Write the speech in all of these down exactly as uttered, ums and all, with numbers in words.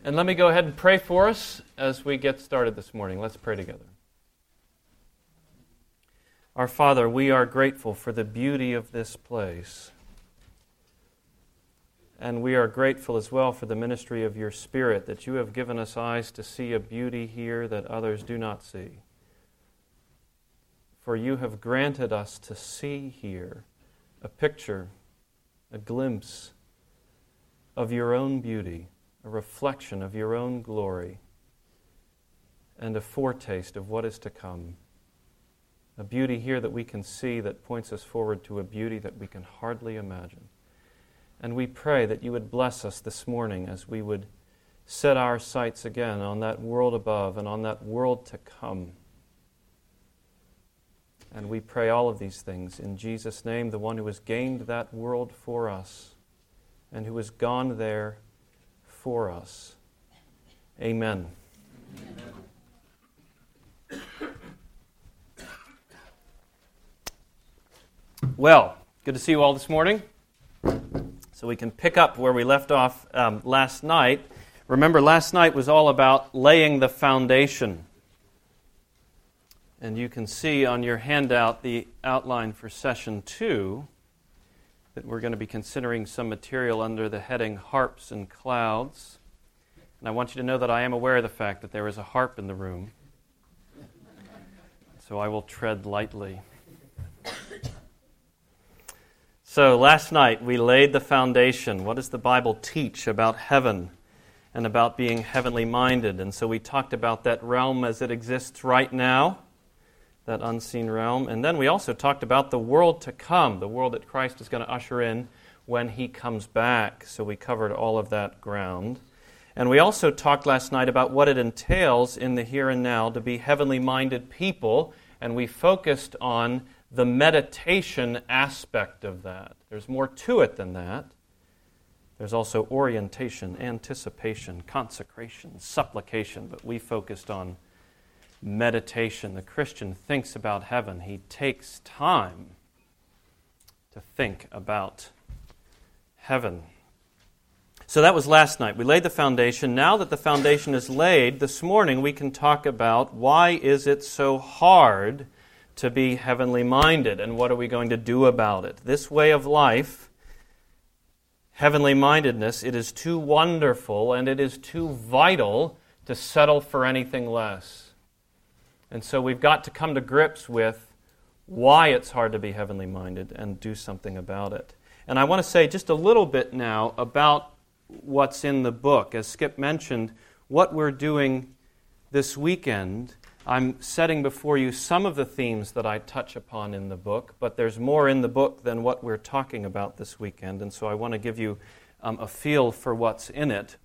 And let me go ahead and pray for us as we get started this morning. Let's pray together. Our Father, we are grateful for the beauty of this place. And we are grateful as well for the ministry of your Spirit, that you have given us eyes to see a beauty here that others do not see. For you have granted us to see here a picture, a glimpse of your own beauty, a reflection of your own glory, and a foretaste of what is to come. A beauty here that we can see that points us forward to a beauty that we can hardly imagine. And we pray that you would bless us this morning as we would set our sights again on that world above and on that world to come. And we pray all of these things in Jesus' name, the one who has gained that world for us and who has gone there for us. Amen. Amen. Well, good to see you all this morning. So we can pick up where we left off um, last night. Remember, last night was all about laying the foundation. And you can see on your handout the outline for session two, that we're going to be considering some material under the heading Harps and Clouds. And I want you to know that I am aware of the fact that there is a harp in the room. So I will tread lightly. So last night we laid the foundation. What does the Bible teach about heaven and about being heavenly minded? And so we talked about that realm as it exists right now, that unseen realm. And then we also talked about the world to come, the world that Christ is going to usher in when he comes back. So we covered all of that ground. And we also talked last night about what it entails in the here and now to be heavenly minded people. And we focused on the meditation aspect of that. There's more to it than that. There's also orientation, anticipation, consecration, supplication. But we focused on meditation. The Christian thinks about heaven. He takes time to think about heaven. So that was last night. We laid the foundation. Now that the foundation is laid, this morning we can talk about why is it so hard to be heavenly minded, and what are we going to do about it? This way of life, heavenly mindedness, it is too wonderful and it is too vital to settle for anything less. And so we've got to come to grips with why it's hard to be heavenly minded and do something about it. And I want to say just a little bit now about what's in the book. As Skip mentioned, what we're doing this weekend, I'm setting before you some of the themes that I touch upon in the book, but there's more in the book than what we're talking about this weekend, and so I want to give you um, a feel for what's in it.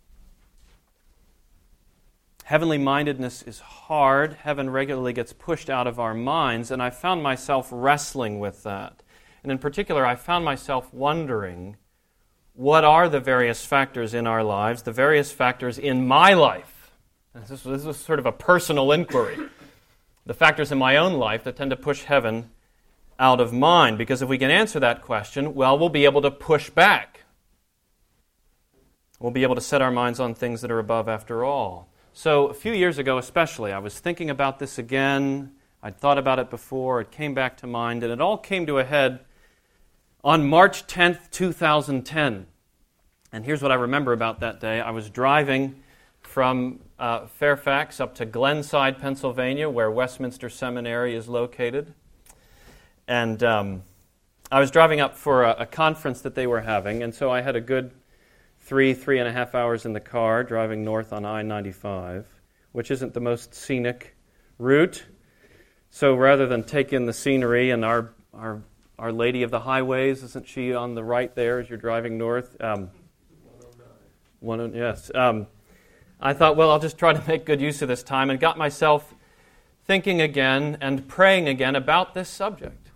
Heavenly mindedness is hard. Heaven regularly gets pushed out of our minds, and I found myself wrestling with that. And in particular, I found myself wondering, what are the various factors in our lives, the various factors in my life? This was, this was sort of a personal inquiry. The factors in my own life that tend to push heaven out of mind. Because if we can answer that question, well, we'll be able to push back. We'll be able to set our minds on things that are above after all. So a few years ago especially, I was thinking about this again. I'd thought about it before. It came back to mind. And it all came to a head on March tenth, twenty ten. And here's what I remember about that day. I was driving from uh, Fairfax up to Glenside, Pennsylvania, where Westminster Seminary is located. And um, I was driving up for a, a conference that they were having, and so I had a good three, three and a half hours in the car driving north on I ninety-five, which isn't the most scenic route. So rather than take in the scenery and our our Our Lady of the Highways, isn't she on the right there as you're driving north? Um, one oh nine. Yes. Um, I thought, well, I'll just try to make good use of this time, and got myself thinking again and praying again about this subject.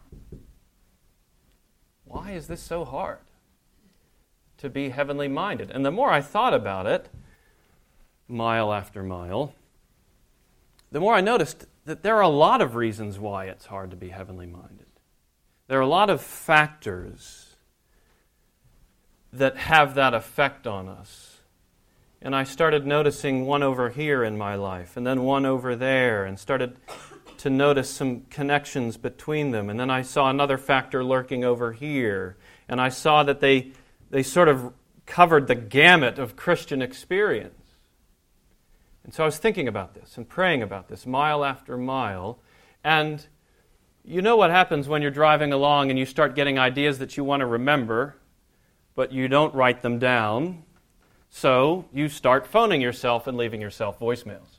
Why is this so hard to be heavenly minded? And the more I thought about it, mile after mile, the more I noticed that there are a lot of reasons why it's hard to be heavenly minded. There are a lot of factors that have that effect on us. And I started noticing one over here in my life, and then one over there, and started to notice some connections between them. And then I saw another factor lurking over here, and I saw that they they sort of covered the gamut of Christian experience. And so I was thinking about this and praying about this mile after mile. And you know what happens when you're driving along and you start getting ideas that you want to remember, but you don't write them down. So you start phoning yourself and leaving yourself voicemails.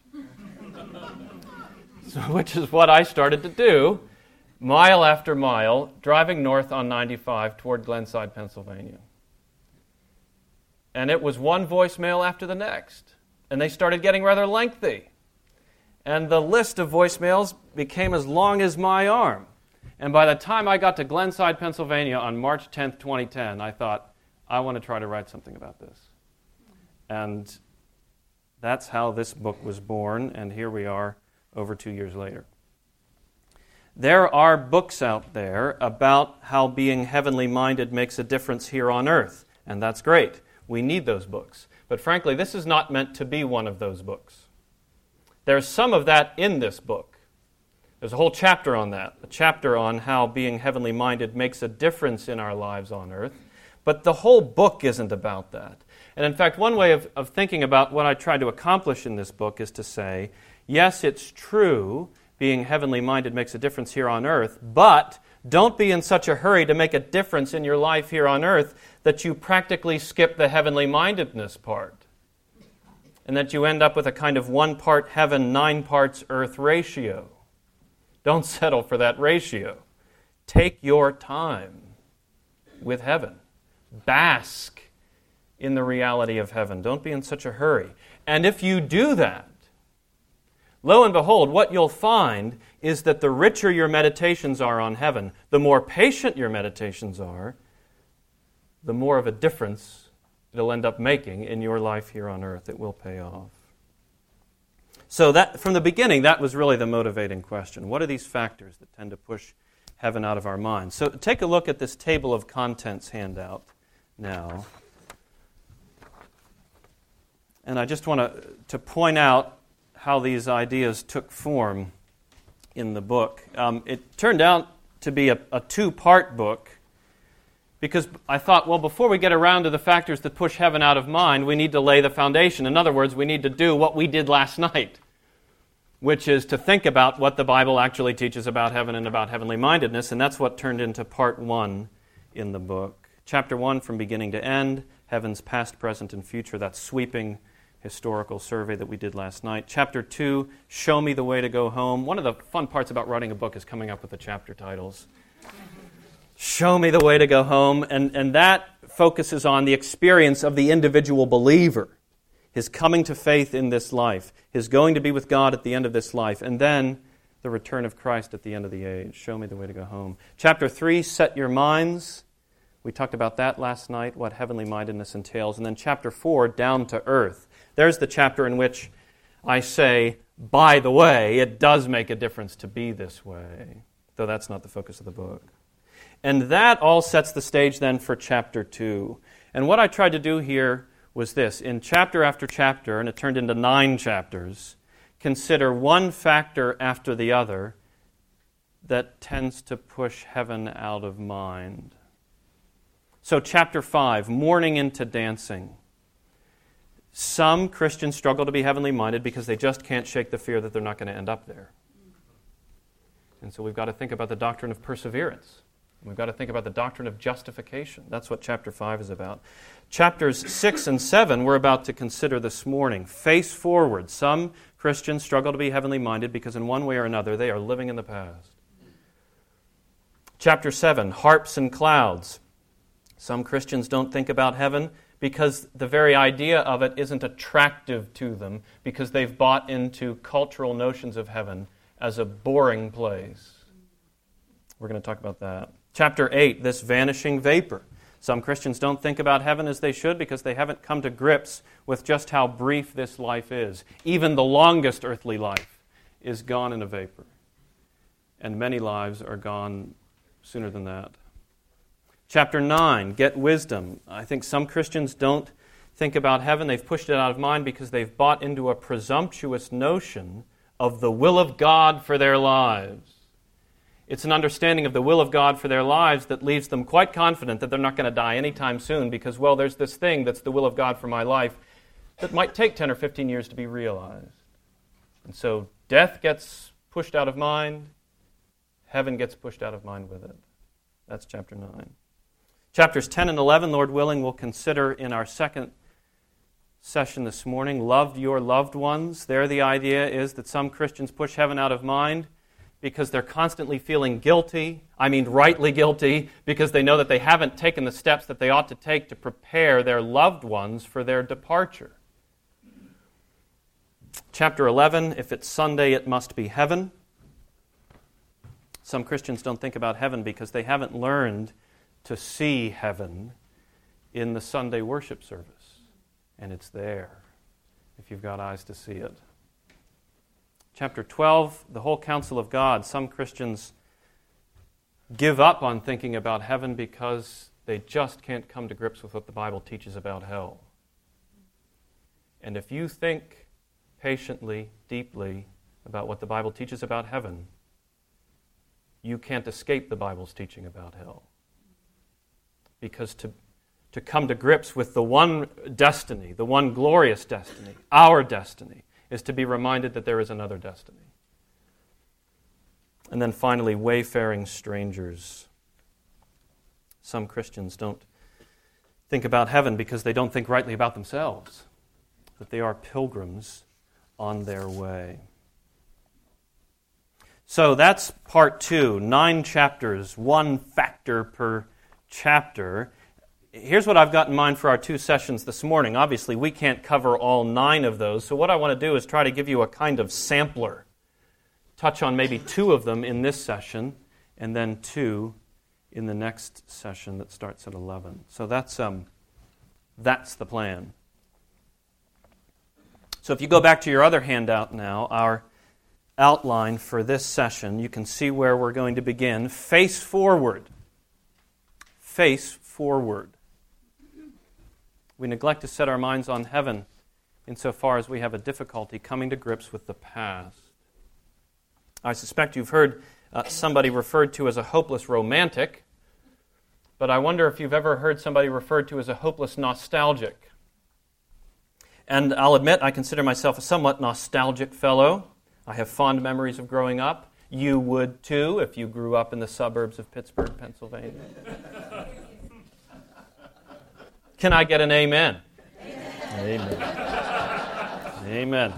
So, which is what I started to do, mile after mile, driving north on ninety-five toward Glenside, Pennsylvania. And it was one voicemail after the next. And they started getting rather lengthy. And the list of voicemails became as long as my arm. And by the time I got to Glenside, Pennsylvania on March tenth, twenty ten, I thought, I want to try to write something about this. And that's how this book was born, and here we are over two years later. There are books out there about how being heavenly minded makes a difference here on earth, and that's great. We need those books. But frankly, this is not meant to be one of those books. There's some of that in this book. There's a whole chapter on that, a chapter on how being heavenly minded makes a difference in our lives on earth. But the whole book isn't about that. And in fact, one way of, of thinking about what I tried to accomplish in this book is to say, yes, it's true, being heavenly minded makes a difference here on earth, but don't be in such a hurry to make a difference in your life here on earth that you practically skip the heavenly mindedness part, and that you end up with a kind of one part heaven, nine parts earth ratio. Don't settle for that ratio. Take your time with heaven. Bask in the reality of heaven. Don't be in such a hurry. And if you do that, lo and behold, what you'll find is that the richer your meditations are on heaven, the more patient your meditations are, the more of a difference it'll end up making in your life here on earth. It will pay off. So that from the beginning, that was really the motivating question. What are these factors that tend to push heaven out of our minds? So take a look at this table of contents handout now. And I just want to, to point out how these ideas took form in the book. Um, it turned out to be a, a two-part book because I thought, well, before we get around to the factors that push heaven out of mind, we need to lay the foundation. In other words, we need to do what we did last night, which is to think about what the Bible actually teaches about heaven and about heavenly mindedness, and that's what turned into part one in the book. Chapter one, from beginning to end, heaven's past, present, and future, that sweeping historical survey that we did last night. Chapter two, Show Me the Way to Go Home. One of the fun parts about writing a book is coming up with the chapter titles. Show me the way to go home. And, and that focuses on the experience of the individual believer, his coming to faith in this life, his going to be with God at the end of this life, and then the return of Christ at the end of the age. Show me the way to go home. Chapter three, Set Your Minds. We talked about that last night, what heavenly mindedness entails. And then chapter four, Down to Earth. There's the chapter in which I say, by the way, it does make a difference to be this way, though that's not the focus of the book. And that all sets the stage then for chapter two. And what I tried to do here was this. In chapter after chapter, and it turned into nine chapters, consider one factor after the other that tends to push heaven out of mind. So chapter five, Mourning into Dancing. Some Christians struggle to be heavenly minded because they just can't shake the fear that they're not going to end up there. And so we've got to think about the doctrine of perseverance. We've got to think about the doctrine of justification. That's what chapter five is about. Chapters six and seven we're about to consider this morning. Face forward. Some Christians struggle to be heavenly minded because in one way or another they are living in the past. Chapter seven, Harps and Clouds. Some Christians don't think about heaven because the very idea of it isn't attractive to them because they've bought into cultural notions of heaven as a boring place. We're going to talk about that. Chapter eight, This Vanishing Vapor. Some Christians don't think about heaven as they should because they haven't come to grips with just how brief this life is. Even the longest earthly life is gone in a vapor. And many lives are gone sooner than that. Chapter nine, Get Wisdom. I think some Christians don't think about heaven, they've pushed it out of mind because they've bought into a presumptuous notion of the will of God for their lives. It's an understanding of the will of God for their lives that leaves them quite confident that they're not going to die anytime soon because, well, there's this thing that's the will of God for my life that might take ten or fifteen years to be realized. And so death gets pushed out of mind, heaven gets pushed out of mind with it. That's chapter nine. Chapters ten and eleven, Lord willing, we'll consider in our second session this morning. Love your loved ones. There the idea is that some Christians push heaven out of mind because they're constantly feeling guilty, I mean rightly guilty, because they know that they haven't taken the steps that they ought to take to prepare their loved ones for their departure. Chapter eleven, if it's Sunday, it must be heaven. Some Christians don't think about heaven because they haven't learned to see heaven in the Sunday worship service. And it's there, if you've got eyes to see it. Chapter twelve, the whole counsel of God. Some Christians give up on thinking about heaven because they just can't come to grips with what the Bible teaches about hell. And if you think patiently, deeply about what the Bible teaches about heaven, you can't escape the Bible's teaching about hell. Because to, to come to grips with the one destiny, the one glorious destiny, our destiny, is to be reminded that there is another destiny. And then finally, wayfaring strangers. Some Christians don't think about heaven because they don't think rightly about themselves, that they are pilgrims on their way. So that's part two, nine chapters, one factor per chapter. Here's what I've got in mind for our two sessions this morning. Obviously, we can't cover all nine of those, so what I want to do is try to give you a kind of sampler, touch on maybe two of them in this session, and then two in the next session that starts at eleven. So that's um, that's the plan. So if you go back to your other handout now, our outline for this session, you can see where we're going to begin. Face forward. Face forward. We neglect to set our minds on heaven insofar as we have a difficulty coming to grips with the past. I suspect you've heard uh, somebody referred to as a hopeless romantic, but I wonder if you've ever heard somebody referred to as a hopeless nostalgic. And I'll admit I consider myself a somewhat nostalgic fellow. I have fond memories of growing up. You would too if you grew up in the suburbs of Pittsburgh, Pennsylvania. Can I get an amen? Amen. Amen. Amen.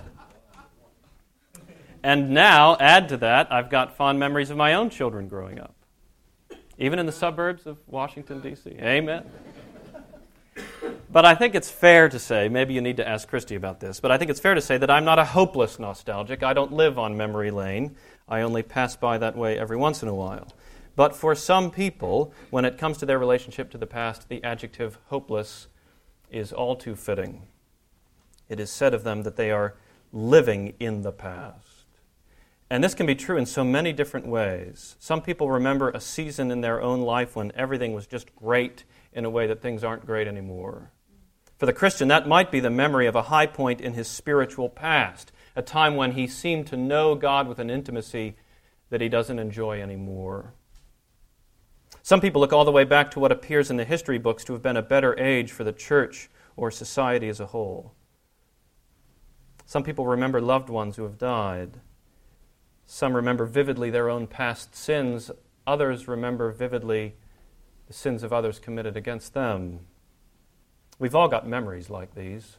And now, add to that, I've got fond memories of my own children growing up, even in the suburbs of Washington, D C Amen. But I think it's fair to say, maybe you need to ask Christy about this, but I think it's fair to say that I'm not a hopeless nostalgic. I don't live on memory lane. I only pass by that way every once in a while. But for some people, when it comes to their relationship to the past, the adjective hopeless is all too fitting. It is said of them that they are living in the past. And this can be true in so many different ways. Some people remember a season in their own life when everything was just great in a way that things aren't great anymore. For the Christian, that might be the memory of a high point in his spiritual past, a time when he seemed to know God with an intimacy that he doesn't enjoy anymore. Some people look all the way back to what appears in the history books to have been a better age for the church or society as a whole. Some people remember loved ones who have died. Some remember vividly their own past sins. Others remember vividly the sins of others committed against them. We've all got memories like these.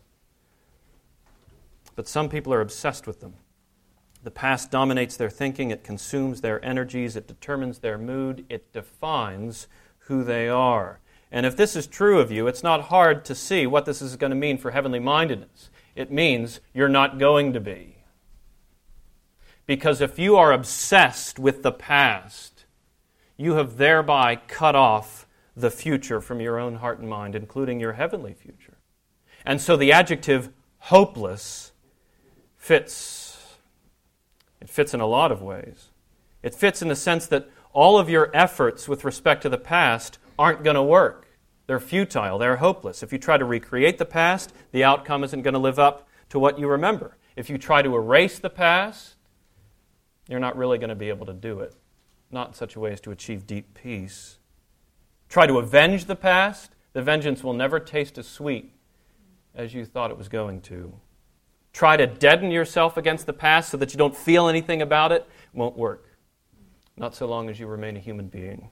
But some people are obsessed with them. The past dominates their thinking, it consumes their energies, it determines their mood, it defines who they are. And if this is true of you, it's not hard to see what this is going to mean for heavenly mindedness. It means you're not going to be. Because if you are obsessed with the past, you have thereby cut off the future from your own heart and mind, including your heavenly future. And so the adjective hopeless fits. It fits in a lot of ways. It fits in the sense that all of your efforts with respect to the past aren't going to work. They're futile. They're hopeless. If you try to recreate the past, the outcome isn't going to live up to what you remember. If you try to erase the past, you're not really going to be able to do it. Not in such a way as to achieve deep peace. Try to avenge the past, the vengeance will never taste as sweet as you thought it was going to. Try to deaden yourself against the past so that you don't feel anything about it, won't work. Not so long as you remain a human being.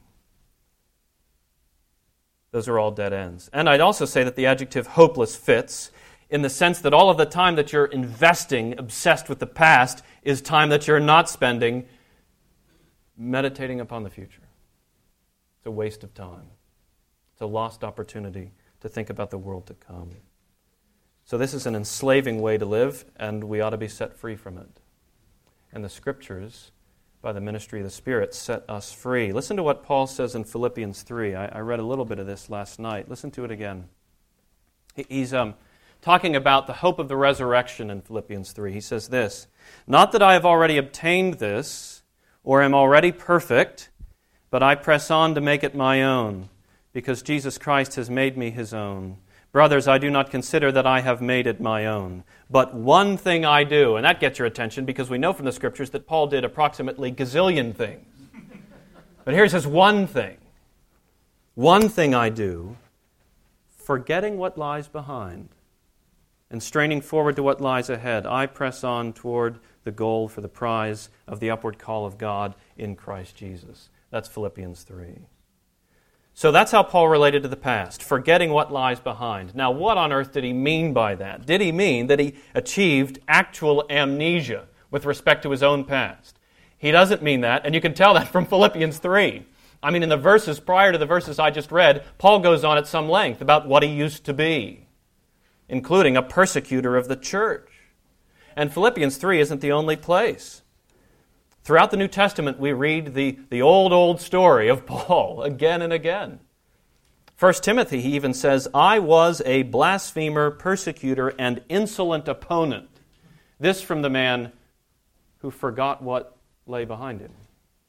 Those are all dead ends. And I'd also say that the adjective hopeless fits in the sense that all of the time that you're investing, obsessed with the past, is time that you're not spending meditating upon the future. It's a waste of time. It's a lost opportunity to think about the world to come. So this is an enslaving way to live, and we ought to be set free from it. And the Scriptures, by the ministry of the Spirit, set us free. Listen to what Paul says in Philippians three. I, I read a little bit of this last night. Listen to it again. He, he's um, talking about the hope of the resurrection in Philippians three. He says this, "Not that I have already obtained this, or am already perfect, but I press on to make it my own, because Jesus Christ has made me his own. Brothers, I do not consider that I have made it my own, but one thing I do," and that gets your attention because we know from the Scriptures that Paul did approximately gazillion things. But here's his one thing. "One thing I do, forgetting what lies behind and straining forward to what lies ahead, I press on toward the goal for the prize of the upward call of God in Christ Jesus." That's Philippians three. So that's how Paul related to the past, forgetting what lies behind. Now, what on earth did he mean by that? Did he mean that he achieved actual amnesia with respect to his own past? He doesn't mean that, and you can tell that from Philippians three. I mean, in the verses prior to the verses I just read, Paul goes on at some length about what he used to be, including a persecutor of the church. And Philippians three isn't the only place. Throughout the New Testament, we read the, the old, old story of Paul again and again. First Timothy, he even says, "I was a blasphemer, persecutor, and insolent opponent." This from the man who forgot what lay behind him.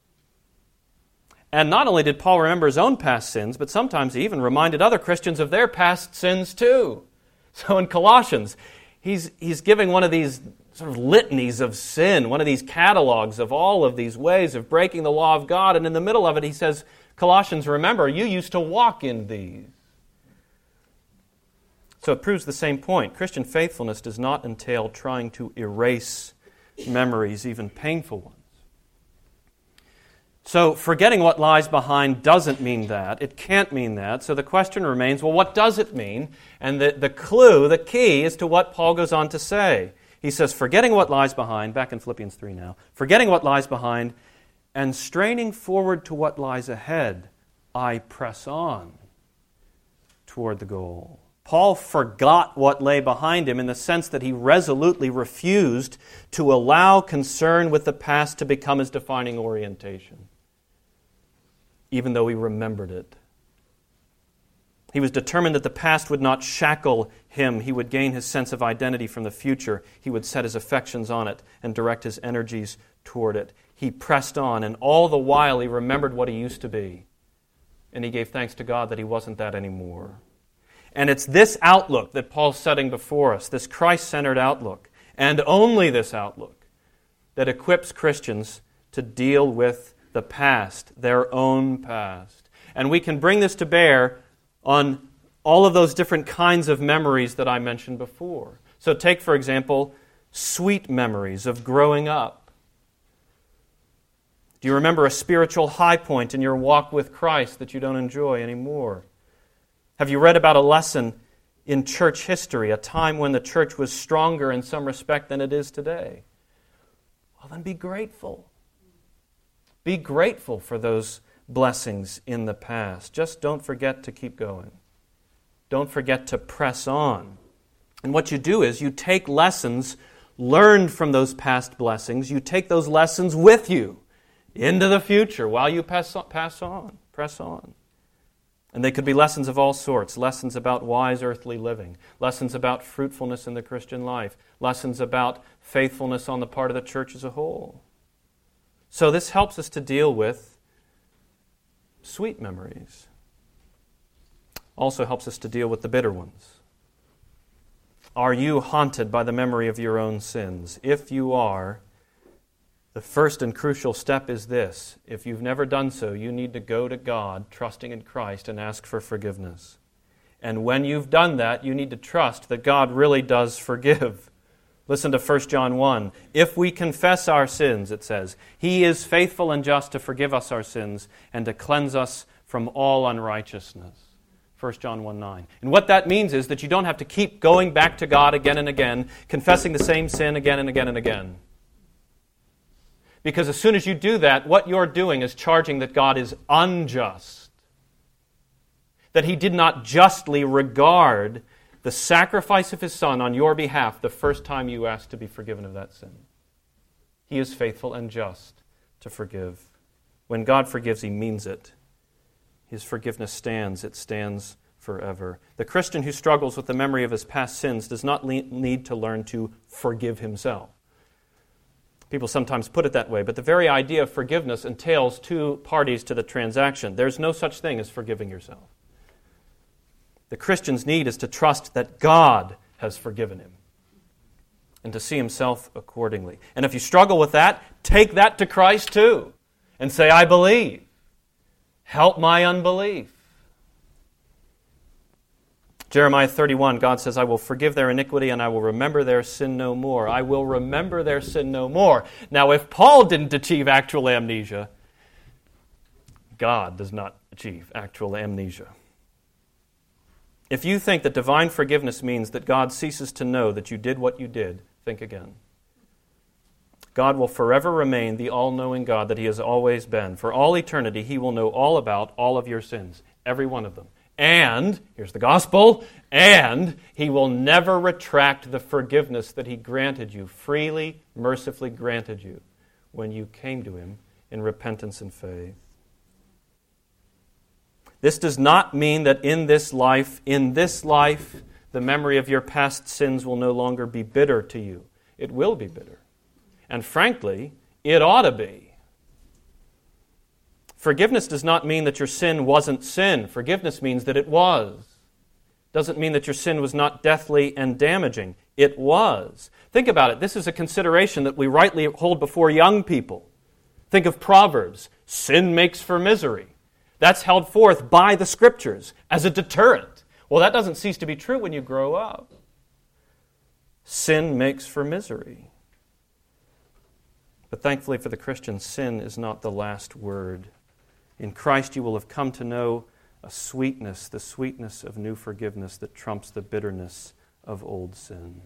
And not only did Paul remember his own past sins, but sometimes he even reminded other Christians of their past sins too. So in Colossians, he's, he's giving one of these sort of litanies of sin, one of these catalogs of all of these ways of breaking the law of God. And in the middle of it, he says, "Colossians, remember, you used to walk in these." So it proves the same point. Christian faithfulness does not entail trying to erase memories, even painful ones. So forgetting what lies behind doesn't mean that. It can't mean that. So the question remains, well, what does it mean? And the, the clue, the key, is to what Paul goes on to say. He says, forgetting what lies behind, back in Philippians three now, forgetting what lies behind and straining forward to what lies ahead, I press on toward the goal. Paul forgot what lay behind him in the sense that he resolutely refused to allow concern with the past to become his defining orientation, even though he remembered it. He was determined that the past would not shackle him. He would gain his sense of identity from the future. He would set his affections on it and direct his energies toward it. He pressed on, and all the while he remembered what he used to be. And he gave thanks to God that he wasn't that anymore. And it's this outlook that Paul's setting before us, this Christ-centered outlook, and only this outlook, that equips Christians to deal with the past, their own past. And we can bring this to bear on all of those different kinds of memories that I mentioned before. So take, for example, sweet memories of growing up. Do you remember a spiritual high point in your walk with Christ that you don't enjoy anymore? Have you read about a lesson in church history, a time when the church was stronger in some respect than it is today? Well, then be grateful. Be grateful for those blessings in the past. Just don't forget to keep going. Don't forget to press on. And what you do is you take lessons learned from those past blessings, you take those lessons with you into the future while you pass on, pass on, press on. And they could be lessons of all sorts, lessons about wise earthly living, lessons about fruitfulness in the Christian life, lessons about faithfulness on the part of the church as a whole. So this helps us to deal with sweet memories. also helps us to deal with the bitter ones. Are you haunted by the memory of your own sins? If you are, the first and crucial step is this. If you've never done so, you need to go to God, trusting in Christ, and ask for forgiveness. And when you've done that, you need to trust that God really does forgive. Listen to First John one. If we confess our sins, it says, He is faithful and just to forgive us our sins and to cleanse us from all unrighteousness. First John one nine. And what that means is that you don't have to keep going back to God again and again, confessing the same sin again and again and again. Because as soon as you do that, what you're doing is charging that God is unjust. That He did not justly regard the sacrifice of His Son on your behalf the first time you asked to be forgiven of that sin. He is faithful and just to forgive. When God forgives, He means it. His forgiveness stands. It stands forever. The Christian who struggles with the memory of his past sins does not le- need to learn to forgive himself. People sometimes put it that way, but the very idea of forgiveness entails two parties to the transaction. There's no such thing as forgiving yourself. The Christian's need is to trust that God has forgiven him and to see himself accordingly. And if you struggle with that, take that to Christ too and say, I believe. Help my unbelief. Jeremiah thirty-one, God says, I will forgive their iniquity and I will remember their sin no more. I will remember their sin no more. Now, if Paul didn't achieve actual amnesia, God does not achieve actual amnesia. If you think that divine forgiveness means that God ceases to know that you did what you did, think again. God will forever remain the all-knowing God that He has always been. For all eternity, He will know all about all of your sins, every one of them. And, here's the gospel, and He will never retract the forgiveness that He granted you, freely, mercifully granted you, when you came to Him in repentance and faith. This does not mean that in this life, in this life, the memory of your past sins will no longer be bitter to you. It will be bitter. And frankly, it ought to be. Forgiveness does not mean that your sin wasn't sin. Forgiveness means that it was. Doesn't mean that your sin was not deathly and damaging. It was. Think about it. This is a consideration that we rightly hold before young people. Think of Proverbs. Sin makes for misery. That's held forth by the Scriptures as a deterrent. Well, that doesn't cease to be true when you grow up. Sin makes for misery. But thankfully for the Christian, sin is not the last word. In Christ you will have come to know a sweetness, the sweetness of new forgiveness that trumps the bitterness of old sin.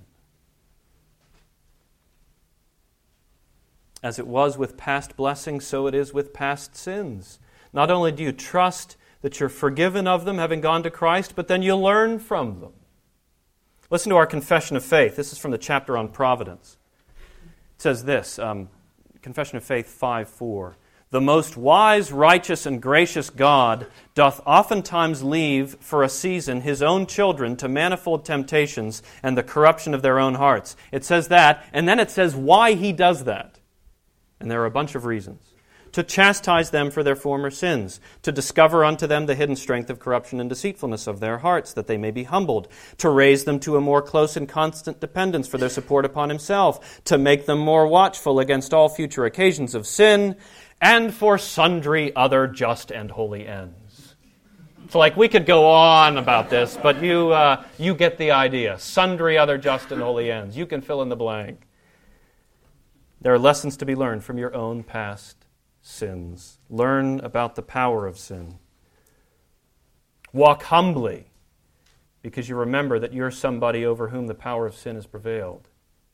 As it was with past blessings, so it is with past sins. Not only do you trust that you're forgiven of them, having gone to Christ, but then you learn from them. Listen to our confession of faith. This is from the chapter on providence. It says this, um, Confession of Faith five four. The most wise, righteous, and gracious God doth oftentimes leave for a season His own children to manifold temptations and the corruption of their own hearts. It says that, and then it says why He does that. And there are a bunch of reasons. To chastise them for their former sins, to discover unto them the hidden strength of corruption and deceitfulness of their hearts, that they may be humbled, to raise them to a more close and constant dependence for their support upon Himself, to make them more watchful against all future occasions of sin, and for sundry other just and holy ends. So like we could go on about this, but you uh, you get the idea. Sundry other just and holy ends. You can fill in the blank. There are lessons to be learned from your own past sins. Learn about the power of sin. Walk humbly because you remember that you're somebody over whom the power of sin has prevailed.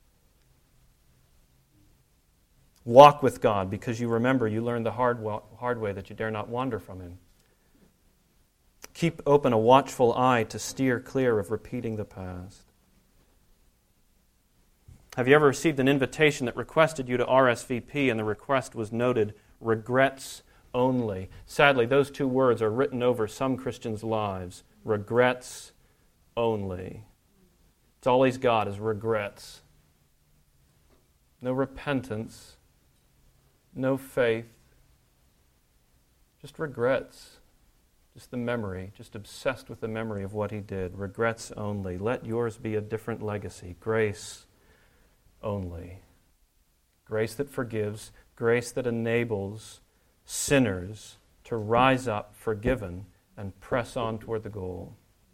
Walk with God because you remember you learned the hard, hard way that you dare not wander from Him. Keep open a watchful eye to steer clear of repeating the past. Have you ever received an invitation that requested you to R S V P and the request was noted regrets only? Sadly, those two words are written over some Christians' lives. Regrets only. It's all he's got is regrets. No repentance. No faith. Just regrets. Just the memory, just obsessed with the memory of what he did. Regrets only. Let yours be a different legacy. Grace only. Grace that forgives, grace that enables sinners to rise up forgiven and press on toward the goal.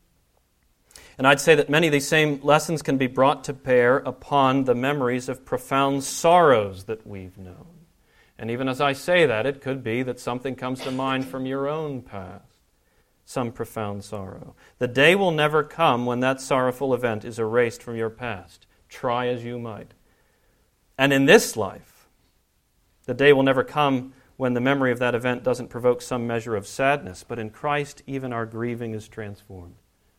And I'd say that many of these same lessons can be brought to bear upon the memories of profound sorrows that we've known. And even as I say that, it could be that something comes to mind from your own past, some profound sorrow. The day will never come when that sorrowful event is erased from your past, try as you might. And in this life, the day will never come when the memory of that event doesn't provoke some measure of sadness, but in Christ, even our grieving is transformed.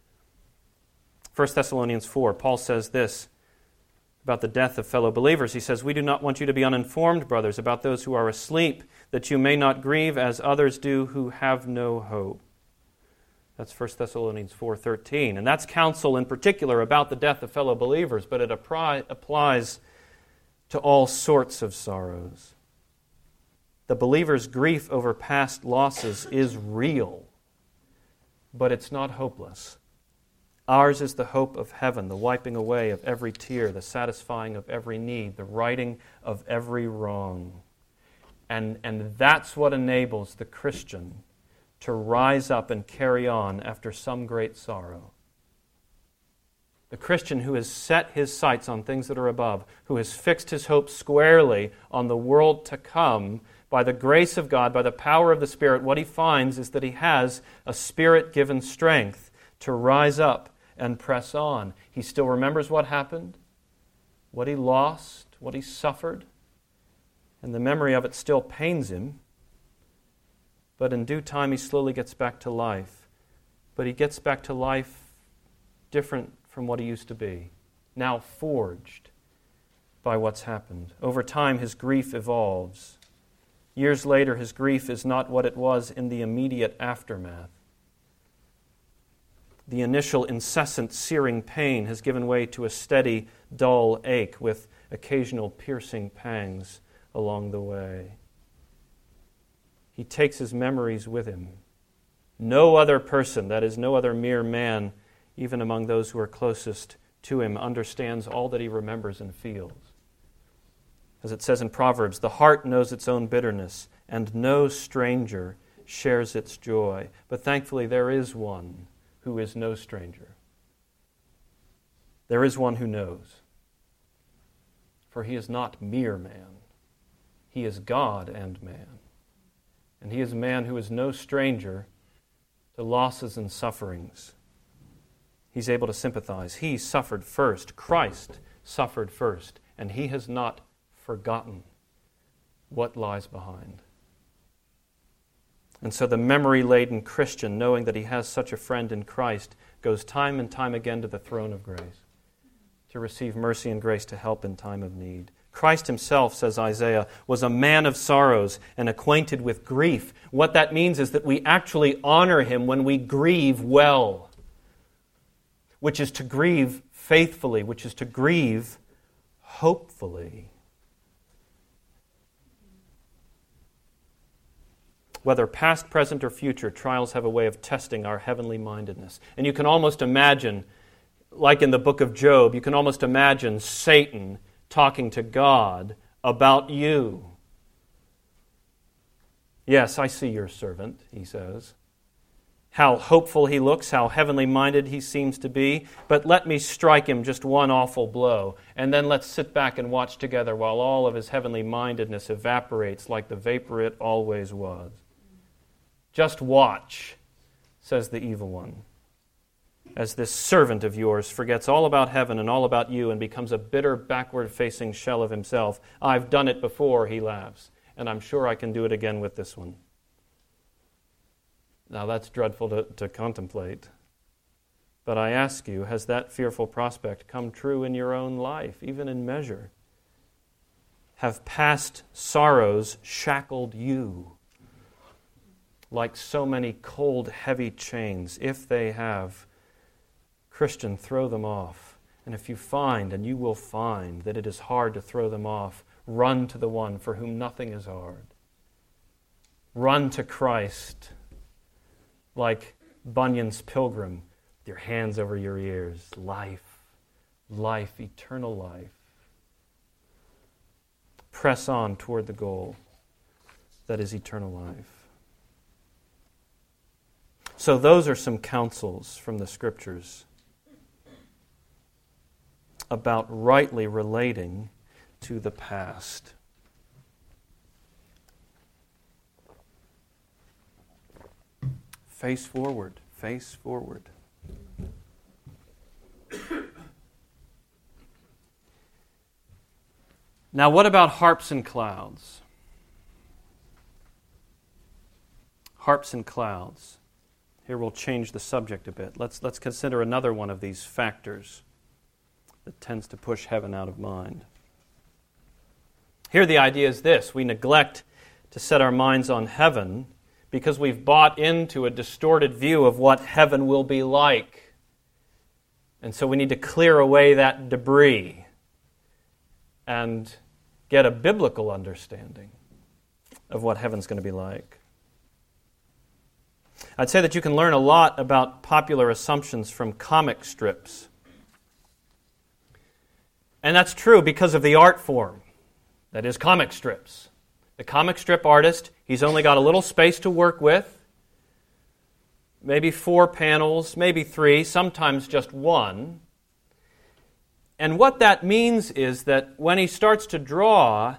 First Thessalonians four, Paul says this about the death of fellow believers. He says, "We do not want you to be uninformed, brothers, about those who are asleep, that you may not grieve as others do who have no hope." That's First Thessalonians four thirteen. And that's counsel in particular about the death of fellow believers, but it appri- applies to all sorts of sorrows. The believer's grief over past losses is real, but it's not hopeless. Ours is the hope of heaven, the wiping away of every tear, the satisfying of every need, the righting of every wrong. And, and that's what enables the Christian to rise up and carry on after some great sorrow. The Christian who has set his sights on things that are above, who has fixed his hope squarely on the world to come, by the grace of God, by the power of the Spirit, what he finds is that he has a Spirit-given strength to rise up and press on. He still remembers what happened, what he lost, what he suffered, and the memory of it still pains him. But in due time, he slowly gets back to life. But he gets back to life different from what he used to be, now forged by what's happened. Over time, his grief evolves. Years later, his grief is not what it was in the immediate aftermath. The initial incessant searing pain has given way to a steady, dull ache with occasional piercing pangs along the way. He takes his memories with him. No other person, that is, no other mere man, even among those who are closest to him, understands all that he remembers and feels. As it says in Proverbs, the heart knows its own bitterness, and no stranger shares its joy. But thankfully, there is one who is no stranger. There is one who knows. For he is not mere man. He is God and man. And he is a man who is no stranger to losses and sufferings. He's able to sympathize. He suffered first. Christ suffered first. And he has not forgotten what lies behind. And so the memory-laden Christian, knowing that he has such a friend in Christ, goes time and time again to the throne of grace to receive mercy and grace to help in time of need. Christ himself, says Isaiah, was a man of sorrows and acquainted with grief. What that means is that we actually honor him when we grieve well, which is to grieve faithfully, which is to grieve hopefully. Whether past, present, or future, trials have a way of testing our heavenly mindedness. And you can almost imagine, like in the book of Job, you can almost imagine Satan talking to God about you. Yes, I see your servant, he says. How hopeful he looks, how heavenly minded he seems to be. But let me strike him just one awful blow, and then let's sit back and watch together while all of his heavenly mindedness evaporates like the vapor it always was. Just watch, says the evil one, as this servant of yours forgets all about heaven and all about you and becomes a bitter, backward-facing shell of himself. I've done it before, he laughs, and I'm sure I can do it again with this one. Now that's dreadful to, to contemplate. But I ask you, has that fearful prospect come true in your own life, even in measure? Have past sorrows shackled you like so many cold, heavy chains? If they have, Christian, throw them off. And if you find, and you will find, that it is hard to throw them off, run to the one for whom nothing is hard. Run to Christ, like Bunyan's pilgrim, with your hands over your ears. Life, life, eternal life. Press on toward the goal that is eternal life. So those are some counsels from the Scriptures about rightly relating to the past. Face forward, face forward. Now, what about harps and clouds? Harps and clouds. Here we'll change the subject a bit. Let's, let's consider another one of these factors that tends to push heaven out of mind. Here the idea is this: we neglect to set our minds on heaven because we've bought into a distorted view of what heaven will be like. And so we need to clear away that debris and get a biblical understanding of what heaven's going to be like. I'd say that you can learn a lot about popular assumptions from comic strips. And that's true because of the art form, that is, comic strips. The comic strip artist, he's only got a little space to work with, maybe four panels, maybe three, sometimes just one. And what that means is that when he starts to draw,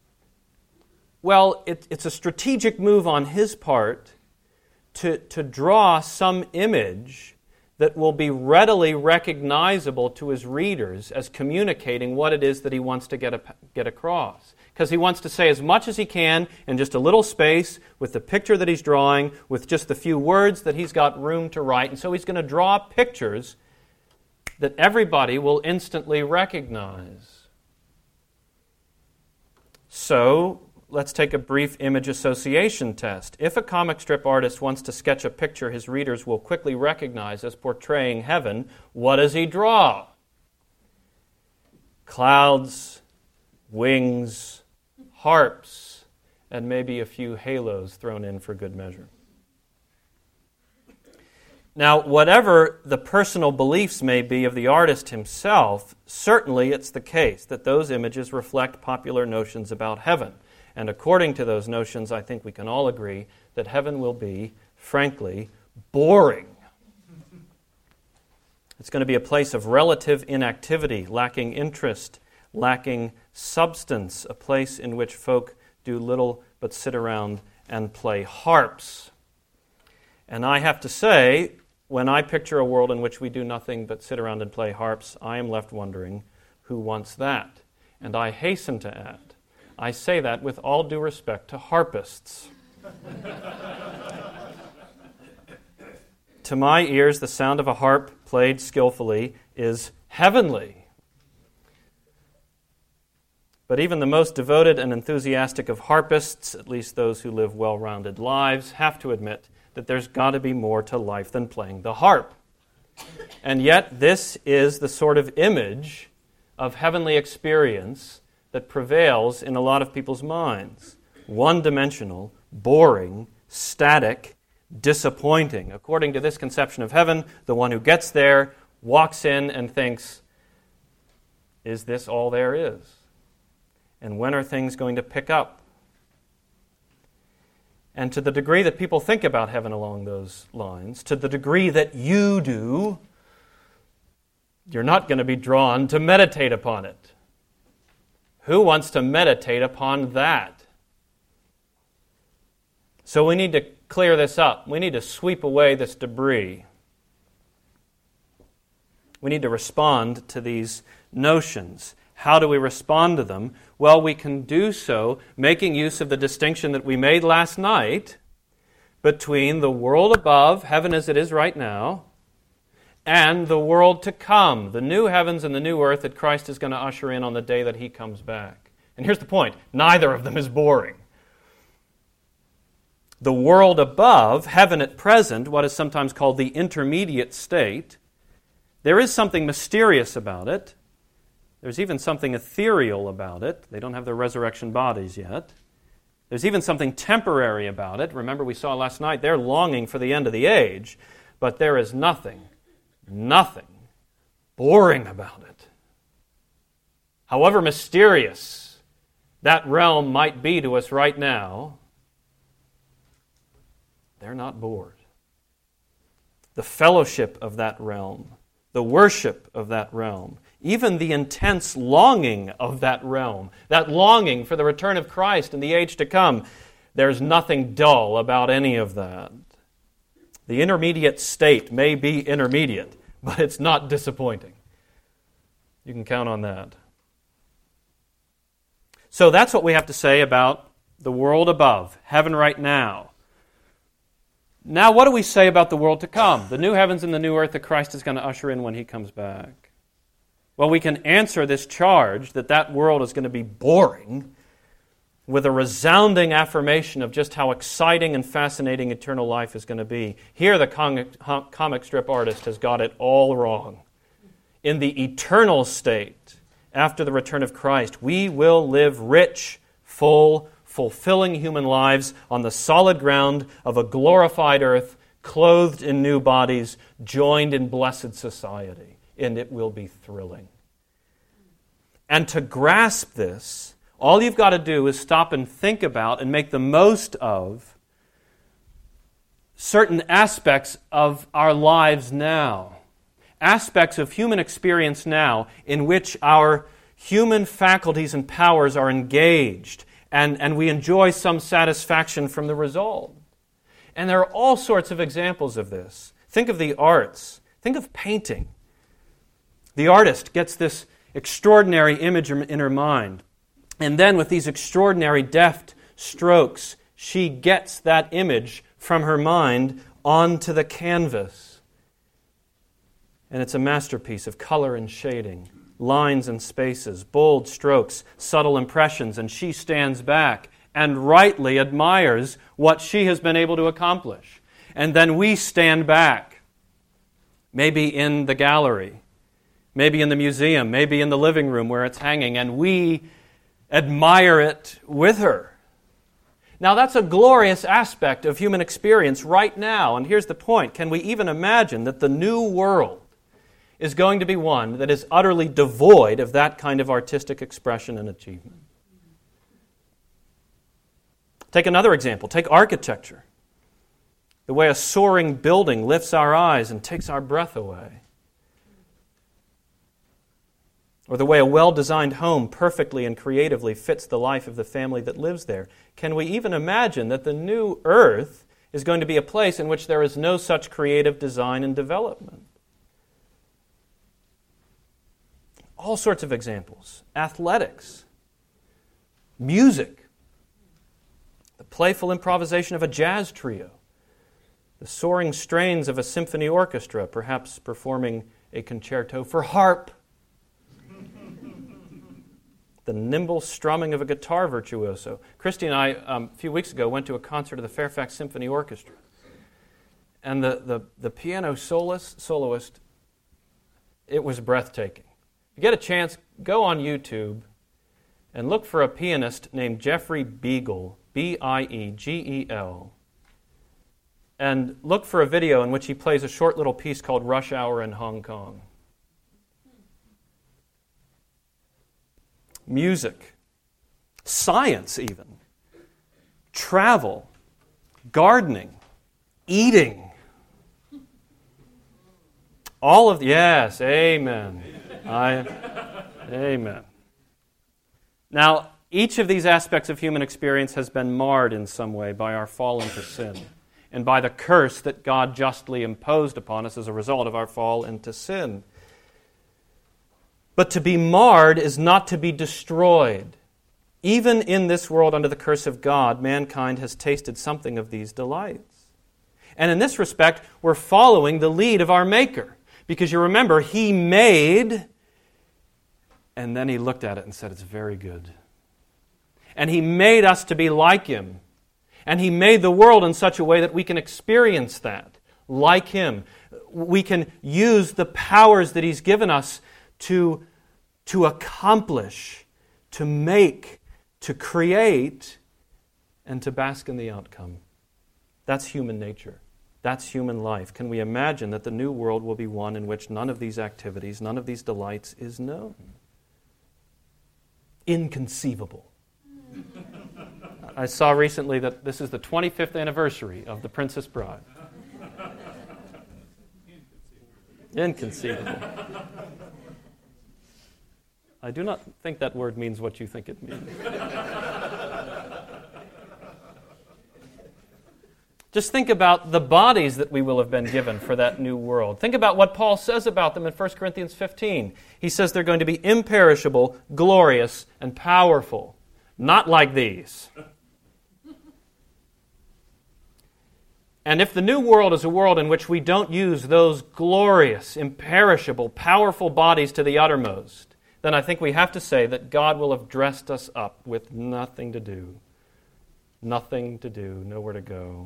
well, it, it's a strategic move on his part to, to draw some image that will be readily recognizable to his readers as communicating what it is that he wants to get, a, get across. Because he wants to say as much as he can in just a little space with the picture that he's drawing, with just the few words that he's got room to write. And so he's going to draw pictures that everybody will instantly recognize. So, let's take a brief image association test. If a comic strip artist wants to sketch a picture his readers will quickly recognize as portraying heaven, what does he draw? Clouds, wings, harps, and maybe a few halos thrown in for good measure. Now, whatever the personal beliefs may be of the artist himself, certainly it's the case that those images reflect popular notions about heaven. And according to those notions, I think we can all agree that heaven will be, frankly, boring. It's going to be a place of relative inactivity, lacking interest, lacking substance, a place in which folk do little but sit around and play harps. And I have to say, when I picture a world in which we do nothing but sit around and play harps, I am left wondering, who wants that? And I hasten to add, I say that with all due respect to harpists. To my ears, the sound of a harp played skillfully is heavenly. But even the most devoted and enthusiastic of harpists, at least those who live well-rounded lives, have to admit that there's got to be more to life than playing the harp. And yet, this is the sort of image of heavenly experience that prevails in a lot of people's minds. One-dimensional, boring, static, disappointing. According to this conception of heaven, the one who gets there walks in and thinks, is this all there is? And when are things going to pick up? And to the degree that people think about heaven along those lines, to the degree that you do, you're not going to be drawn to meditate upon it. Who wants to meditate upon that? So we need to clear this up. We need to sweep away this debris. We need to respond to these notions. How do we respond to them? Well, we can do so making use of the distinction that we made last night between the world above, heaven as it is right now, and the world to come, the new heavens and the new earth that Christ is going to usher in on the day that He comes back. And here's the point. Neither of them is boring. The world above, heaven at present, what is sometimes called the intermediate state, there is something mysterious about it. There's even something ethereal about it. They don't have their resurrection bodies yet. There's even something temporary about it. Remember, we saw last night, they're longing for the end of the age, but there is nothing, nothing boring about it. However mysterious that realm might be to us right now, they're not bored. The fellowship of that realm, the worship of that realm, even the intense longing of that realm, that longing for the return of Christ in the age to come, there's nothing dull about any of that. The intermediate state may be intermediate, but it's not disappointing. You can count on that. So that's what we have to say about the world above, heaven right now. Now, what do we say about the world to come? The new heavens and the new earth that Christ is going to usher in when He comes back. Well, we can answer this charge that that world is going to be boring with a resounding affirmation of just how exciting and fascinating eternal life is going to be. Here, the comic strip artist has got it all wrong. In the eternal state, after the return of Christ, we will live rich, full, fulfilling human lives on the solid ground of a glorified earth, clothed in new bodies, joined in blessed society. And it will be thrilling. And to grasp this, all you've got to do is stop and think about and make the most of certain aspects of our lives now. Aspects of human experience now in which our human faculties and powers are engaged and, and we enjoy some satisfaction from the result. And there are all sorts of examples of this. Think of the arts. Think of painting. The artist gets this extraordinary image in her mind. And then with these extraordinary deft strokes, she gets that image from her mind onto the canvas. And it's a masterpiece of color and shading, lines and spaces, bold strokes, subtle impressions, and she stands back and rightly admires what she has been able to accomplish. And then we stand back, maybe in the gallery, maybe in the museum, maybe in the living room where it's hanging, and we admire it with her. Now, that's a glorious aspect of human experience right now, and here's the point. Can we even imagine that the new world is going to be one that is utterly devoid of that kind of artistic expression and achievement? Take another example. Take architecture. The way a soaring building lifts our eyes and takes our breath away. Or the way a well-designed home perfectly and creatively fits the life of the family that lives there. Can we even imagine that the new earth is going to be a place in which there is no such creative design and development? All sorts of examples. Athletics. Music. The playful improvisation of a jazz trio. The soaring strains of a symphony orchestra, perhaps performing a concerto for harp. The nimble strumming of a guitar virtuoso. Christy and I, um, a few weeks ago, went to a concert of the Fairfax Symphony Orchestra. And the, the, the piano soloist, soloist, it was breathtaking. If you get a chance, go on YouTube and look for a pianist named Jeffrey Beagle, B I E G E L, and look for a video in which he plays a short little piece called Rush Hour in Hong Kong. Music, science even, travel, gardening, eating. All of, yes, amen. I, amen. Now, each of these aspects of human experience has been marred in some way by our fall into sin and by the curse that God justly imposed upon us as a result of our fall into sin. But to be marred is not to be destroyed. Even in this world under the curse of God, mankind has tasted something of these delights. And in this respect, we're following the lead of our Maker. Because you remember, He made, and then He looked at it and said, it's very good. And He made us to be like Him. And He made the world in such a way that we can experience that, like Him. We can use the powers that He's given us to, to accomplish, to make, to create and to bask in the outcome. That's human nature. That's human life. Can we imagine that the new world will be one in which none of these activities, none of these delights is known? Inconceivable. I saw recently that this is the twenty-fifth anniversary of The Princess Bride. Inconceivable. I do not think that word means what you think it means. Just think about the bodies that we will have been given for that new world. Think about what Paul says about them in First Corinthians fifteen. He says they're going to be imperishable, glorious, and powerful. Not like these. And if the new world is a world in which we don't use those glorious, imperishable, powerful bodies to the uttermost, then I think we have to say that God will have dressed us up with nothing to do. Nothing to do, nowhere to go.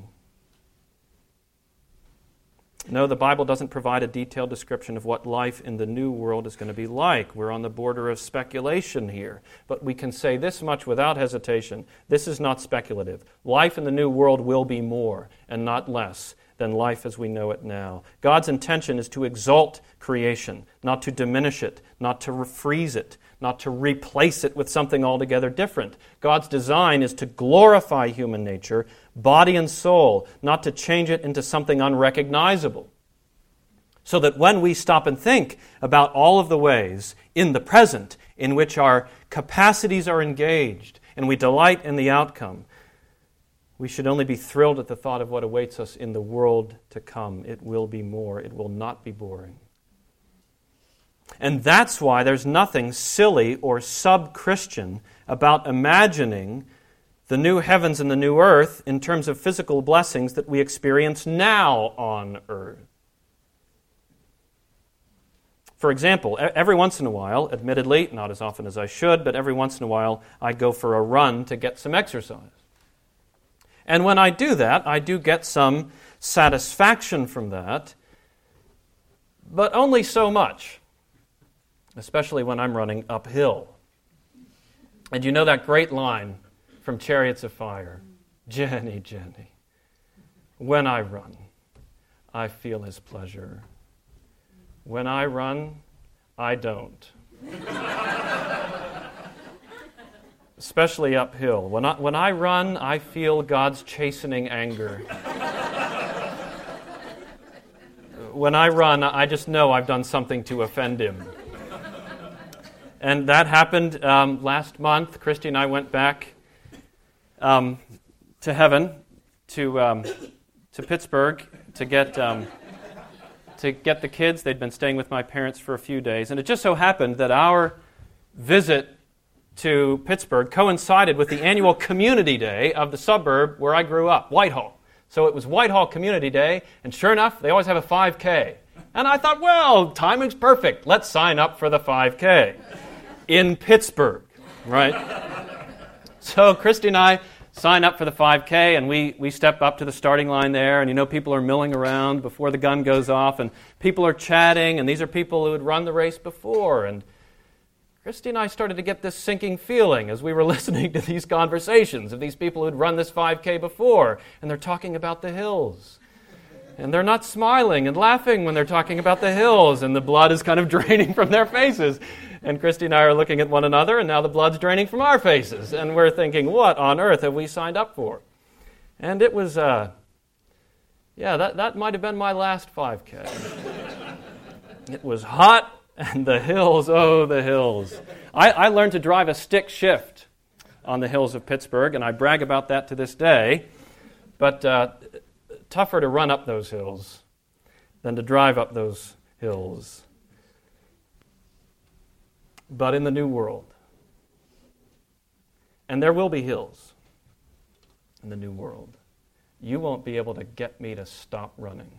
No, the Bible doesn't provide a detailed description of what life in the new world is going to be like. We're on the border of speculation here. But we can say this much without hesitation. This is not speculative. Life in the new world will be more and not less than life as we know it now. God's intention is to exalt creation, not to diminish it, not to freeze it, not to replace it with something altogether different. God's design is to glorify human nature, body and soul, not to change it into something unrecognizable. So that when we stop and think about all of the ways in the present in which our capacities are engaged and we delight in the outcome, we should only be thrilled at the thought of what awaits us in the world to come. It will be more. It will not be boring. And that's why there's nothing silly or sub-Christian about imagining the new heavens and the new earth in terms of physical blessings that we experience now on earth. For example, every once in a while, admittedly, not as often as I should, but every once in a while, I go for a run to get some exercise. And when I do that, I do get some satisfaction from that, but only so much, especially when I'm running uphill. And you know that great line from Chariots of Fire, Jenny, Jenny, when I run, I feel his pleasure. When I run, I don't. Especially uphill. When I, when I run, I feel God's chastening anger. When I run, I just know I've done something to offend him. And that happened um, last month. Christy and I went back um, to heaven, to um, to Pittsburgh, to get um, to get the kids. They'd been staying with my parents for a few days, and it just so happened that our visit to Pittsburgh coincided with the annual community day of the suburb where I grew up, Whitehall. So it was Whitehall Community Day, and sure enough, they always have a five K. And I thought, well, timing's perfect. Let's sign up for the five K in Pittsburgh, right? So Christy and I sign up for the five K, and we, we step up to the starting line there, and you know people are milling around before the gun goes off, and people are chatting, and these are people who had run the race before, and Christy and I started to get this sinking feeling as we were listening to these conversations of these people who'd run this five K before, and they're talking about the hills. And they're not smiling and laughing when they're talking about the hills, and the blood is kind of draining from their faces. And Christy and I are looking at one another, and now the blood's draining from our faces. And we're thinking, what on earth have we signed up for? And it was, uh, yeah, that, that might have been my last five K. It was hot. And the hills, oh, the hills. I, I learned to drive a stick shift on the hills of Pittsburgh, and I brag about that to this day. But uh, tougher to run up those hills than to drive up those hills. But in the new world, and there will be hills in the new world, you won't be able to get me to stop running.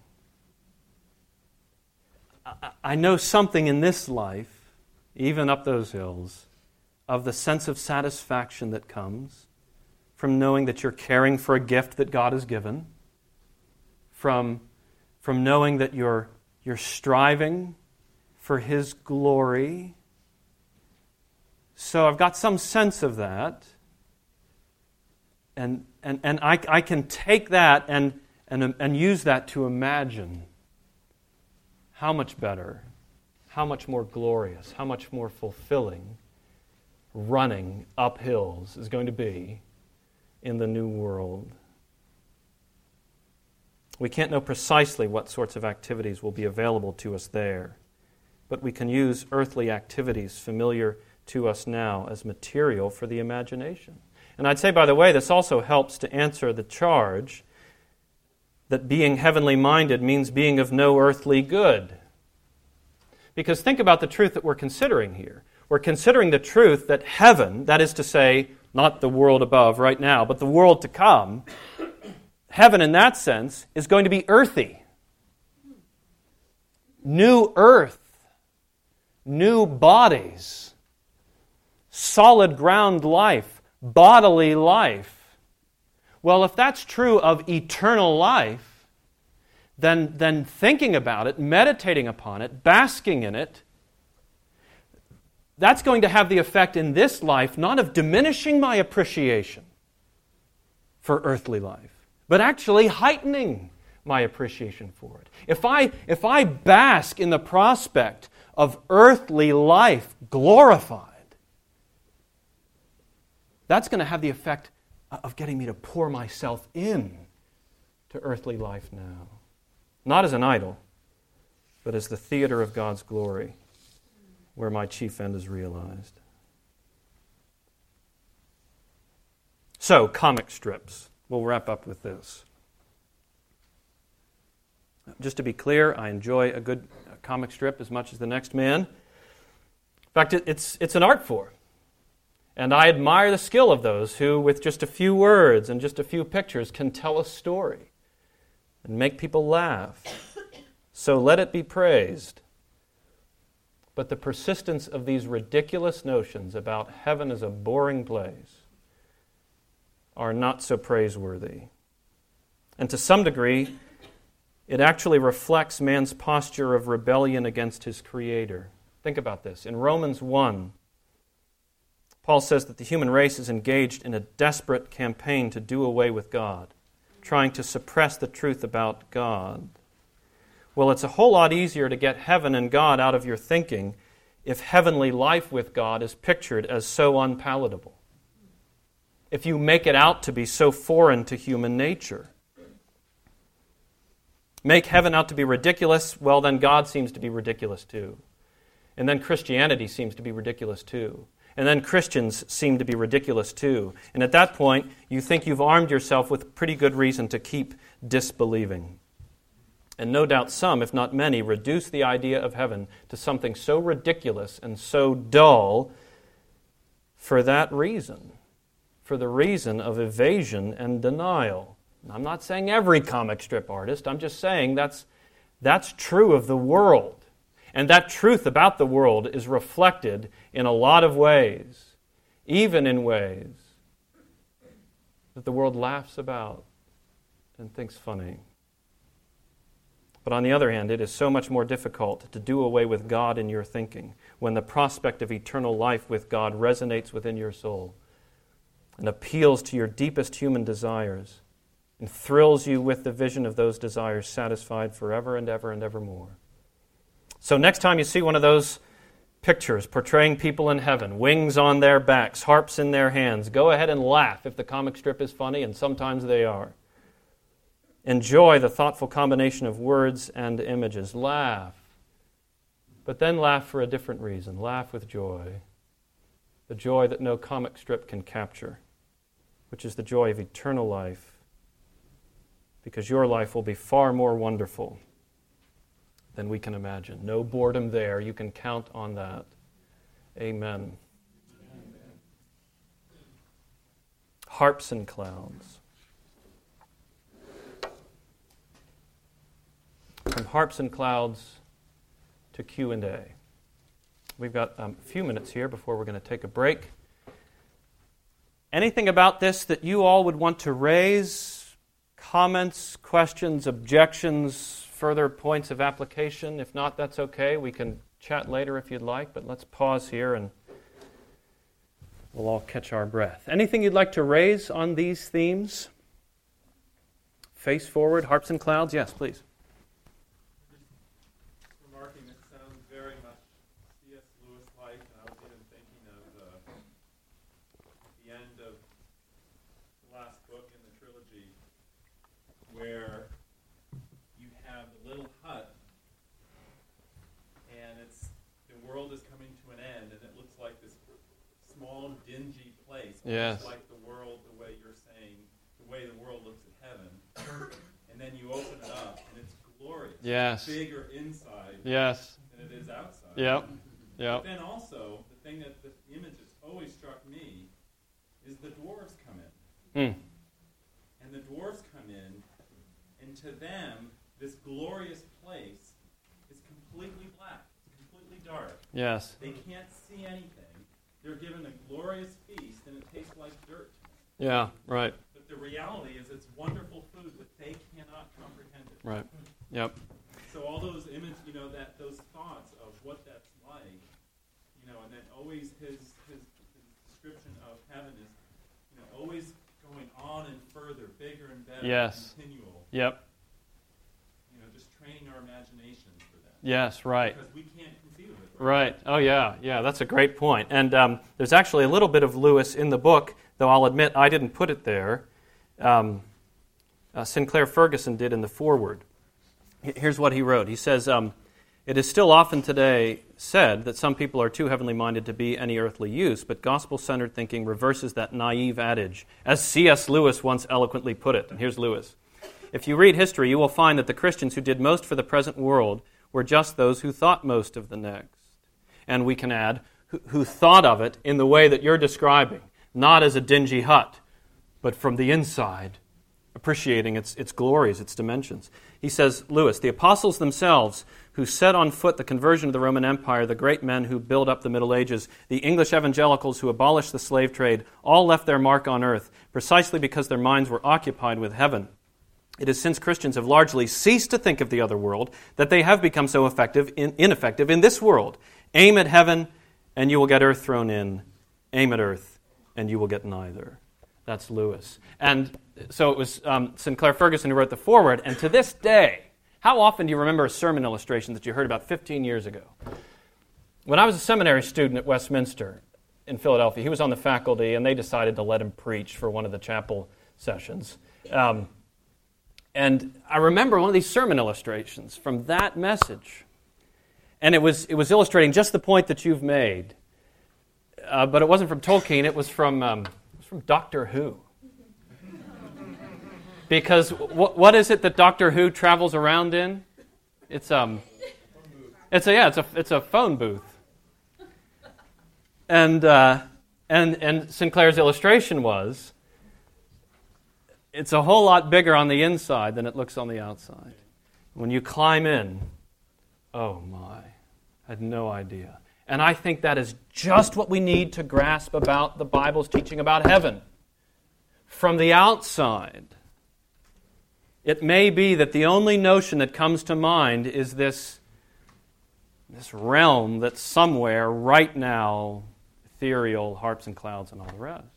I know something in this life, even up those hills, of the sense of satisfaction that comes from knowing that you're caring for a gift that God has given, from, from knowing that you're, you're striving for His glory. So I've got some sense of that. and and, and I, I can take that and, and, and use that to imagine how much better, how much more glorious, how much more fulfilling running up hills is going to be in the new world. We can't know precisely what sorts of activities will be available to us there, but we can use earthly activities familiar to us now as material for the imagination. And I'd say, by the way, this also helps to answer the charge that being heavenly minded means being of no earthly good. Because think about the truth that we're considering here. We're considering the truth that heaven, that is to say, not the world above right now, but the world to come, heaven in that sense is going to be earthy. New earth, new bodies, solid ground life, bodily life. Well, if that's true of eternal life, then, then thinking about it, meditating upon it, basking in it, that's going to have the effect in this life not of diminishing my appreciation for earthly life, but actually heightening my appreciation for it. If I, if I bask in the prospect of earthly life glorified, that's going to have the effect of getting me to pour myself in to earthly life now. Not as an idol, but as the theater of God's glory, where my chief end is realized. So, comic strips. We'll wrap up with this. Just to be clear, I enjoy a good comic strip as much as the next man. In fact, it, it's, it's an art form. And I admire the skill of those who, with just a few words and just a few pictures, can tell a story and make people laugh. So let it be praised. But the persistence of these ridiculous notions about heaven as a boring place are not so praiseworthy. And to some degree, it actually reflects man's posture of rebellion against his Creator. Think about this. In Romans one, Paul says that the human race is engaged in a desperate campaign to do away with God, trying to suppress the truth about God. Well, it's a whole lot easier to get heaven and God out of your thinking if heavenly life with God is pictured as so unpalatable. If you make it out to be so foreign to human nature. Make heaven out to be ridiculous, well, then God seems to be ridiculous too. And then Christianity seems to be ridiculous too. And then Christians seem to be ridiculous too. And at that point, you think you've armed yourself with pretty good reason to keep disbelieving. And no doubt some, if not many, reduce the idea of heaven to something so ridiculous and so dull for that reason, for the reason of evasion and denial. And I'm not saying every comic strip artist, I'm just saying that's, that's true of the world. And that truth about the world is reflected in a lot of ways, even in ways that the world laughs about and thinks funny. But on the other hand, it is so much more difficult to do away with God in your thinking when the prospect of eternal life with God resonates within your soul and appeals to your deepest human desires and thrills you with the vision of those desires satisfied forever and ever and evermore. So next time you see one of those pictures portraying people in heaven, wings on their backs, harps in their hands, go ahead and laugh if the comic strip is funny, and sometimes they are. Enjoy the thoughtful combination of words and images. Laugh. But then laugh for a different reason. Laugh with joy. The joy that no comic strip can capture, which is the joy of eternal life, because your life will be far more wonderful than we can imagine. No boredom there. You can count on that. Amen. Amen. Harps and clouds. From harps and clouds to Q and A. We've got um, a few minutes here before we're going to take a break. Anything about this that you all would want to raise? Comments, questions, objections, further points of application? If not, that's okay. We can chat later if you'd like, but let's pause here and we'll all catch our breath. Anything you'd like to raise on these themes? Face forward, harps and clouds. Yes, please. Remarking, it sounds very much C S Lewis-like, and I was even thinking of the, the end of the last book in the trilogy, where you have the little hut, and it's the world is coming to an end, and it looks like this small, dingy place, yes, like the world, the way you're saying, the way the world looks at heaven. And then you open it up, and it's glorious. Yes. It's bigger inside yes. than it is outside. Yep. Yep. But then also, the thing that the image has always struck me is the dwarves come in. Mm. And the dwarves come in, and to them, this glorious place is completely black. It's completely dark. Yes. They can't see anything. They're given a glorious feast, and it tastes like dirt. Yeah, right. But the reality is it's wonderful food, but they cannot comprehend it. Right. Yep. So all those images, you know, that those thoughts of what that's like, you know, and then always his his, his description of heaven is, you know, always going on and further, bigger and better, yes, continual. Yep. You know, just training our imaginations for that. Yes, right. Because we can't conceive of it. Right. right. Oh, yeah, yeah. That's a great point. And um, there's actually a little bit of Lewis in the book, though I'll admit I didn't put it there. Um, uh, Sinclair Ferguson did in the foreword. Here's what he wrote. He says, um, it is still often today said that some people are too heavenly minded to be any earthly use, but gospel-centered thinking reverses that naive adage, as C S Lewis once eloquently put it. And here's Lewis. If you read history, you will find that the Christians who did most for the present world were just those who thought most of the next. And we can add, who, who thought of it in the way that you're describing, not as a dingy hut, but from the inside, appreciating its, its glories, its dimensions. He says, Lewis, the apostles themselves who set on foot the conversion of the Roman Empire, the great men who built up the Middle Ages, the English evangelicals who abolished the slave trade, all left their mark on earth precisely because their minds were occupied with heaven. It is since Christians have largely ceased to think of the other world that they have become so effective in, ineffective in this world. Aim at heaven, and you will get earth thrown in. Aim at earth, and you will get neither. That's Lewis. And so it was um, Sinclair Ferguson who wrote the foreword. And to this day, how often do you remember a sermon illustration that you heard about fifteen years ago? When I was a seminary student at Westminster in Philadelphia, he was on the faculty, and they decided to let him preach for one of the chapel sessions. Um, and I remember one of these sermon illustrations from that message. And it was it was illustrating just the point that you've made. Uh, but it wasn't from Tolkien, it was from... Um, from Doctor Who. Because what what is it that Doctor Who travels around in? It's um it's a yeah, it's a it's a phone booth. And uh, and and Sinclair's illustration was it's a whole lot bigger on the inside than it looks on the outside. When you climb in, oh my, I had no idea. And I think that is just what we need to grasp about the Bible's teaching about heaven. From the outside, it may be that the only notion that comes to mind is this, this realm that's somewhere right now, ethereal, harps and clouds and all the rest.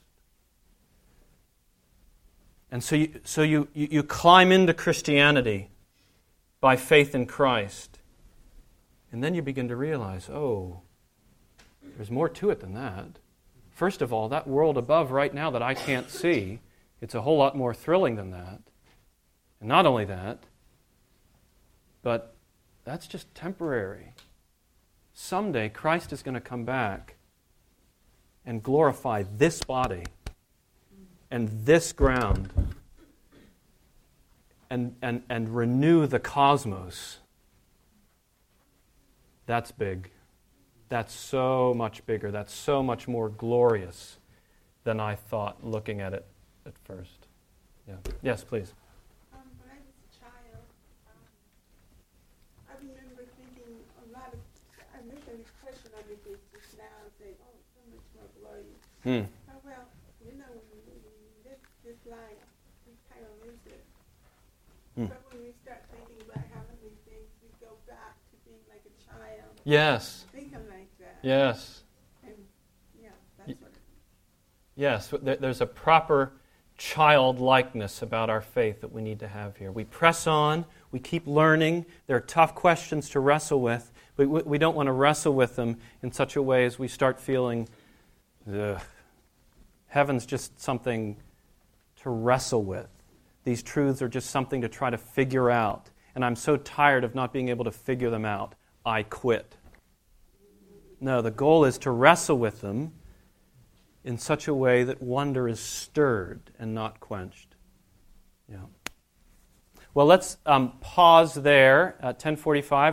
And so you, so you, you, you climb into Christianity by faith in Christ. And then you begin to realize, oh, there's more to it than that. First of all, that world above right now that I can't see, it's a whole lot more thrilling than that. And not only that, but that's just temporary. Someday Christ is going to come back and glorify this body and this ground and, and, and renew the cosmos. That's big. That's so much bigger. That's so much more glorious than I thought looking at it at first. Yeah. Yes, please. Um, when I was a child, um, I remember thinking a lot of, I made an expression of it just now and saying, oh, so much more glorious. Hmm. Oh, well, you know, when we, when we live this life, we kind of lose it. Hmm. But when we start thinking about heavenly things, we go back to being like a child. Yes. Thinking like that. Yes. And, yeah, that's what it Yes, there's a proper childlikeness about our faith that we need to have here. We press on, we keep learning. There are tough questions to wrestle with, but we don't want to wrestle with them in such a way as we start feeling, ugh, heaven's just something to wrestle with. These truths are just something to try to figure out, and I'm so tired of not being able to figure them out, I quit. No, the goal is to wrestle with them in such a way that wonder is stirred and not quenched. Yeah. Well, let's um, pause there at ten forty-five.